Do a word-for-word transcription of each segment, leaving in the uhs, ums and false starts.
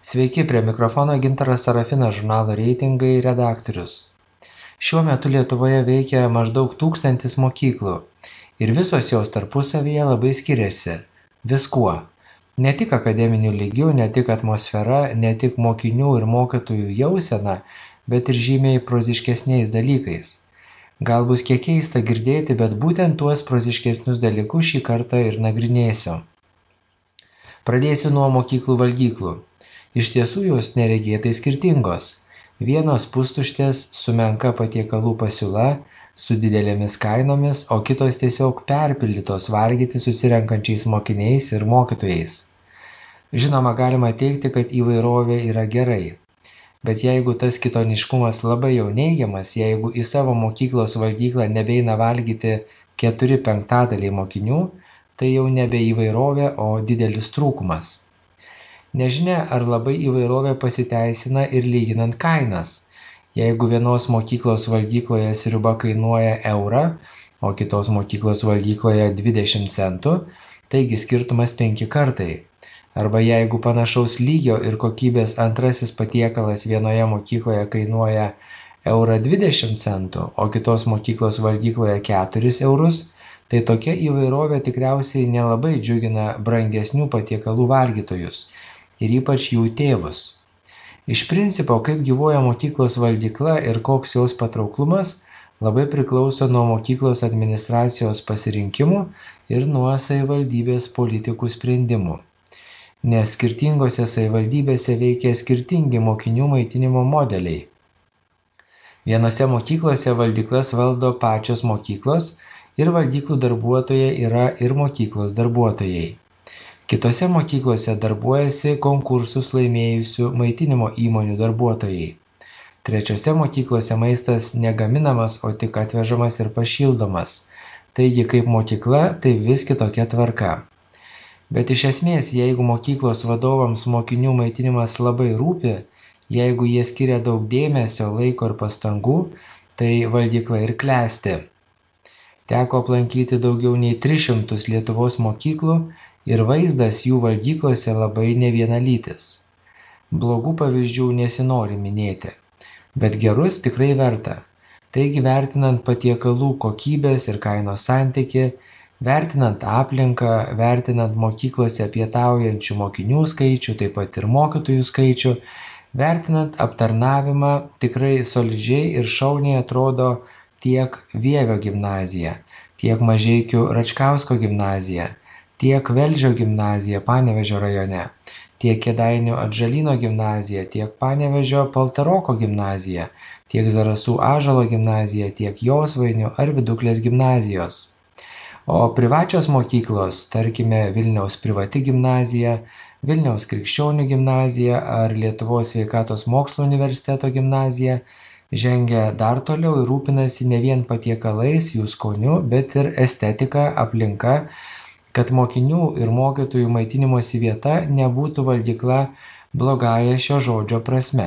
Sveiki, prie mikrofono Gintaras Sarafinas, žurnalo Reitingai redaktorius. Šiuo metu Lietuvoje veikia maždaug tūkstantis mokyklų ir visos jos tarpusavyje labai skiriasi. Viskuo. Ne tik akademiniu lygiu, ne tik atmosfera, ne tik mokinių ir mokytojų jausena, bet ir žymiai proziškesniais dalykais. Gal bus kiek keista girdėti, bet būtent tuos proziškesnius dalykus šį kartą ir nagrinėsiu. Pradėsiu nuo mokyklų valgyklų. Iš tiesų jos neregėtai skirtingos. Vienos pustuštės su menka patiekalų pasiūla, su didelėmis kainomis, o kitos tiesiog perpildytos valgyti susirenkančiais mokiniais ir mokytojais. Žinoma, galima teigti, kad įvairovė yra gerai. Bet jeigu tas kitoniškumas labai jau neigiamas, jeigu į savo mokyklos valgyklą nebeina valgyti keturi penktadaliai mokinių, tai jau nebe įvairovė, o didelis trūkumas. Nežinia, ar labai įvairovė pasiteisina ir lyginant kainas. Jeigu vienos mokyklos valgykloje sriuba kainuoja eurą, o kitos mokyklos valgykloje dvidešimt centų, taigi skirtumas penki kartai. Arba jeigu panašaus lygio ir kokybės antrasis patiekalas vienoje mokykloje kainuoja eurą dvidešimt centų, o kitos mokyklos valgykloje keturis eurus, tai tokia įvairovė tikriausiai nelabai džiugina brangesnių patiekalų valgytojus ir ypač jų tėvus. Iš principo, kaip gyvuoja mokyklos valgykla ir koks jos patrauklumas, labai priklauso nuo mokyklos administracijos pasirinkimų ir nuo savivaldybės politikų sprendimų. Nes skirtingose savivaldybėse veikia skirtingi mokinių maitinimo modeliai. Vienose mokyklose valgyklas valdo pačios mokyklos ir valgyklų darbuotojai yra ir mokyklos darbuotojai. Kitose mokyklose darbuojasi konkursus laimėjusių maitinimo įmonių darbuotojai. Trečiose mokyklose maistas negaminamas, o tik atvežamas ir pašildomas. Taigi kaip mokykla, tai vis kitokia tvarka. Bet iš esmės, jeigu mokyklos vadovams mokinių maitinimas labai rūpi, jeigu jie skiria daug dėmesio, laiko ir pastangų, tai valgykla ir klesti. Teko aplankyti daugiau nei tris šimtus Lietuvos mokyklų ir vaizdas jų valgyklose labai nevienalytis. Blogų pavyzdžių nesinori minėti, bet gerus tikrai verta. Taigi vertinant patiekalų kokybės ir kainos santykį, vertinant aplinką, vertinant mokyklose pietaujančių mokinių skaičių, taip pat ir mokytojų skaičių, vertinant aptarnavimą, tikrai solidžiai ir šauniai atrodo tiek Vievio gimnazija, tiek Mažeikių Račkausko gimnazija, tiek Velžio gimnazija Panevėžio rajone, tiek Kėdainių Atžalyno gimnazija, tiek Panevėžio Paltaroko gimnazija, tiek Zarasų Ąžuolo gimnazija, tiek Josvainių ar Viduklės gimnazijos. O privačios mokyklos, tarkime Vilniaus privati gimnazija, Vilniaus Krikščionių gimnazija ar Lietuvos sveikatos mokslo universiteto gimnazija, žengia dar toliau ir rūpinasi ne vien patiekalais, jų skoniu, bet ir estetika, aplinka, kad mokinių ir mokytojų maitinimosi vieta nebūtų valgykla blogąja šio žodžio prasme.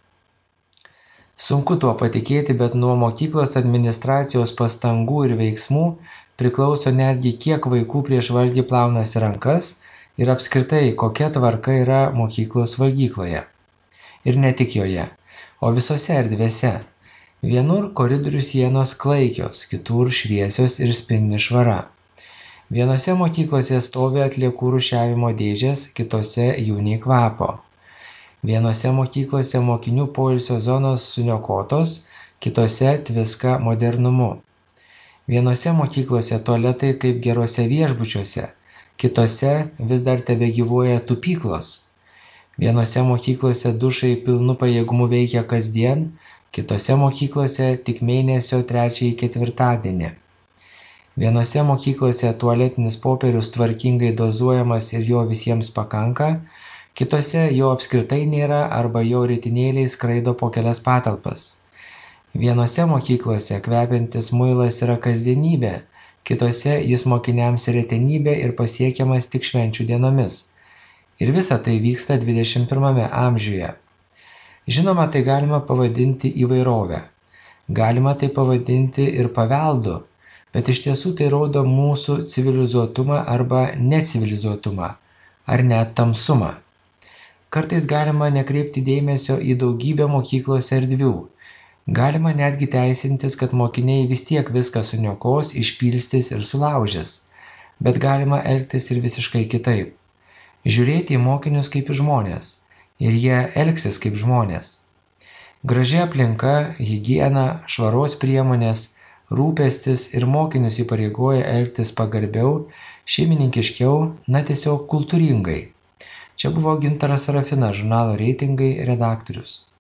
Sunku tuo patikėti, bet nuo mokyklos administracijos pastangų ir veiksmų priklauso netgi kiek vaikų prieš valgį plaunasi rankas ir apskritai kokia tvarka yra mokyklos valgykloje. Ir ne tik joje, o visose erdvėse. Vienur koridorių sienos klaikios, kitur šviesios ir spindi švara. Vienose mokyklose stovi atliekų rūšiavimo dėžės, kitose jų nei kvapo. Vienose mokyklose mokinių poilsio zonos suniokotos, kitose tviska modernumu. Vienose mokyklose tualetai kaip geruose viešbučiuose, kitose vis dar tebegyvuoja tupyklos. Vienose mokyklose dušai pilnu pajėgumu veikia kasdien, kitose mokyklose tik mėnesio trečiąjį ketvirtadienį. Vienose mokyklose tualetinis popierius tvarkingai dozuojamas ir jo visiems pakanka, kitose jo apskritai nėra arba jo ritinėliai skraido po kelias patalpas. Vienose mokyklose kvepiantis muilas yra kasdienybė, kitose jis mokiniams retenybė ir pasiekiamas tik švenčių dienomis. Ir visa tai vyksta dvidešimt pirmame amžiuje. Žinoma, tai galima pavadinti įvairovę. Galima tai pavadinti ir paveldu, bet iš tiesų tai rodo mūsų civilizuotumą arba necivilizuotumą, ar net tamsumą. Kartais galima nekreipti dėmesio į daugybę mokyklos erdvių. Galima netgi teisintis, kad mokiniai vis tiek viską suniokos, išpilstys ir sulaužys. Bet galima elgtis ir visiškai kitaip. Žiūrėti į mokinius kaip į žmonės. Ir jie elgsis kaip žmonės. Graži aplinka, higiena, švaros priemonės, rūpestis ir mokinius įpareigoja elgtis pagarbiau, šeimininkiškiau, na tiesiog kultūringai. Čia buvo Gintaras Serafinas, žurnalo Reitingai redaktorius.